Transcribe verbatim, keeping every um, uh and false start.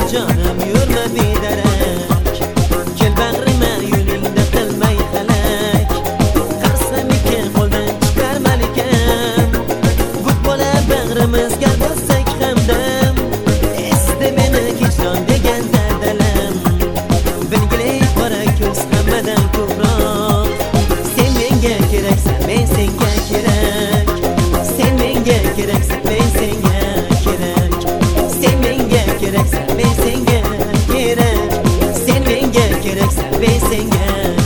canım yürme biderek. Gel bağrıma yönünde kılmay felek. Karsam iken koldan çıkarmaliken. Futbola bağrımız gel bassak hamdem. İstememek hicran degen derdelem. Bilgili para köz hammadan ko'proq. Sen menga keraksan men senga kerak. Sen menga keraksan men senga kerak. Sen menga keraksan men senga kerak. Sen menga keraksan men senga